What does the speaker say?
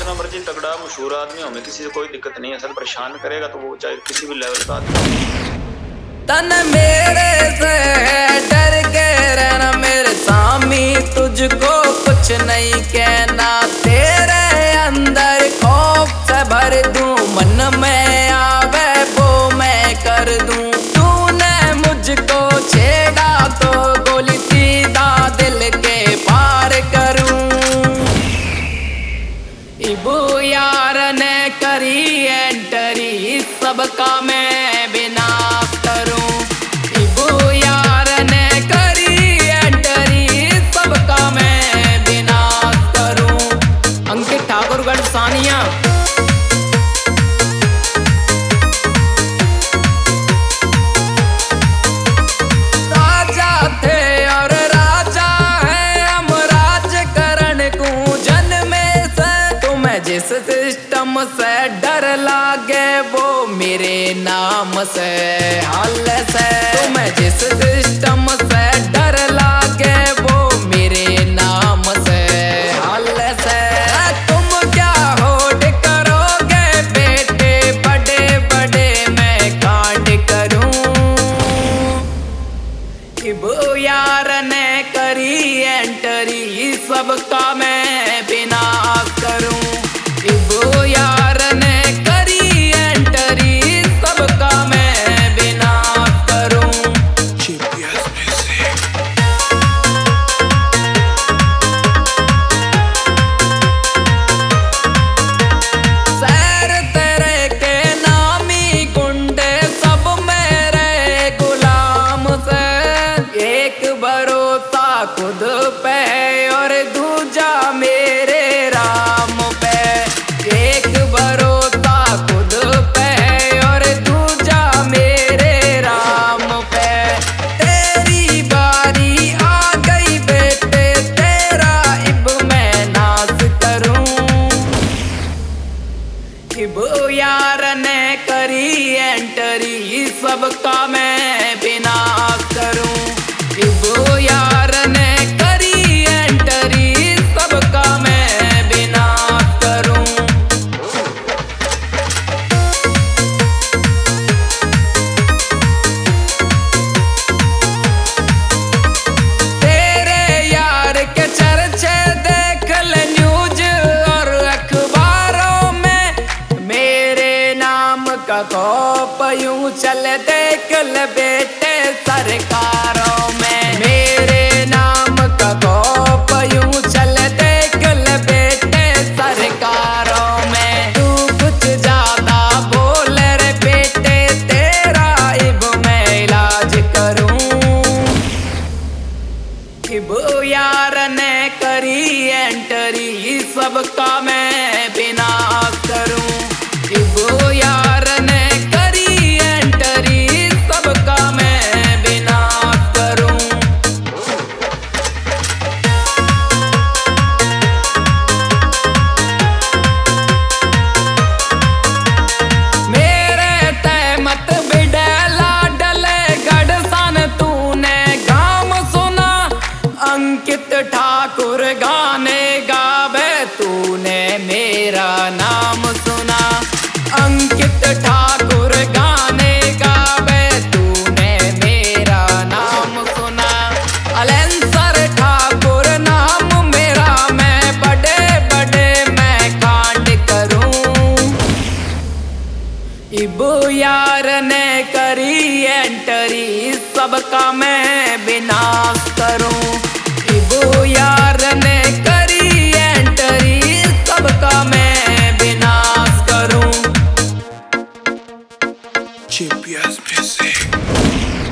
जितना मर्जी तगड़ा मशहूर आदमी हो, हमें किसी से कोई दिक्कत नहीं है। सर परेशान करेगा तो वो चाहे किसी भी लेवल का आदमी। तन मेरे से डर के रहना मेरे सामी, तुझको कुछ नहीं कहना। तेरे अंदर खौफ से भर दूं, मन में आवे वो मैं कर दूं। तूने मुझको छेड़ा तो गोली सीधा दिल के पार करूं। इबू यार ने करी एंटरी, सबका मैं विनाश करूं। इबू यार ने करी एंटरी, सबका मैं विनाश करूं। अंकित ठाकुरगढ़ सानिया। राजा थे और राजा है, हम राजकरण कूजन में से। तुम्हें जिस सिस्टम से डर लागे वो मेरे नाम से हल से। तुम्हें जिस सिस्टम से डर लागे वो मेरे नाम से हल से। तुम क्या होड़ करोगे बेटे, बड़े बड़े मैं कांड करूं। इबू यार ने करी एंटरी, सबका मैं विनाश करूं। इबू यार ने करी एंटरी, सबका मैं विनाश करूं। शहर तेरे के नामी गुंडे सब मेरे गुलाम से। एक भरोसा खुद पे और दूजा मेरे राम पे। एक भरोसा खुद पे और दूजा मेरे राम पे। तेरी बारी आ गई बेटे, तेरा इब मैं नाश करूं। इबू यार ने करी एंटरी, सबका मैं विनाश करूं। इबू यार ने करी एंटरी, सबका मैं विनाश करूं। तेरे यार के चर्चे देख ले न्यूज और अखबारों में। मेरे नाम का खौफ यूं चले देख ले बेटे सरकारों में। मेरे नाम का खौफ यूं चले देख ले बेटे सरकारों में। तू कुछ ज्यादा बोल रे बेटे, तेरा इब मैं इलाज करूं। इबू यार ने करी एंटरी, सबका मैं विनाश करूं। इबू यार ने करी एंटरी, सबका मैं विनाश करूं। मेरे तय मत बिडला डले गढ़सन, तूने गाम सुना। अंकित ठाकुर गाने गावे, तूने मेरा नाम सुना। अंकित ठाकुर गाने गावे, तूने मेरा नाम सुना। अलेंसर ठाकुर नाम मेरा, मैं बड़े बड़े मैं कांड करूं। इबू यार ने करी एंटरी, सबका मैं विनाश करूं। इबू यार ने करी एंटरी, सबका मैं विनाश करूं। GPS Music.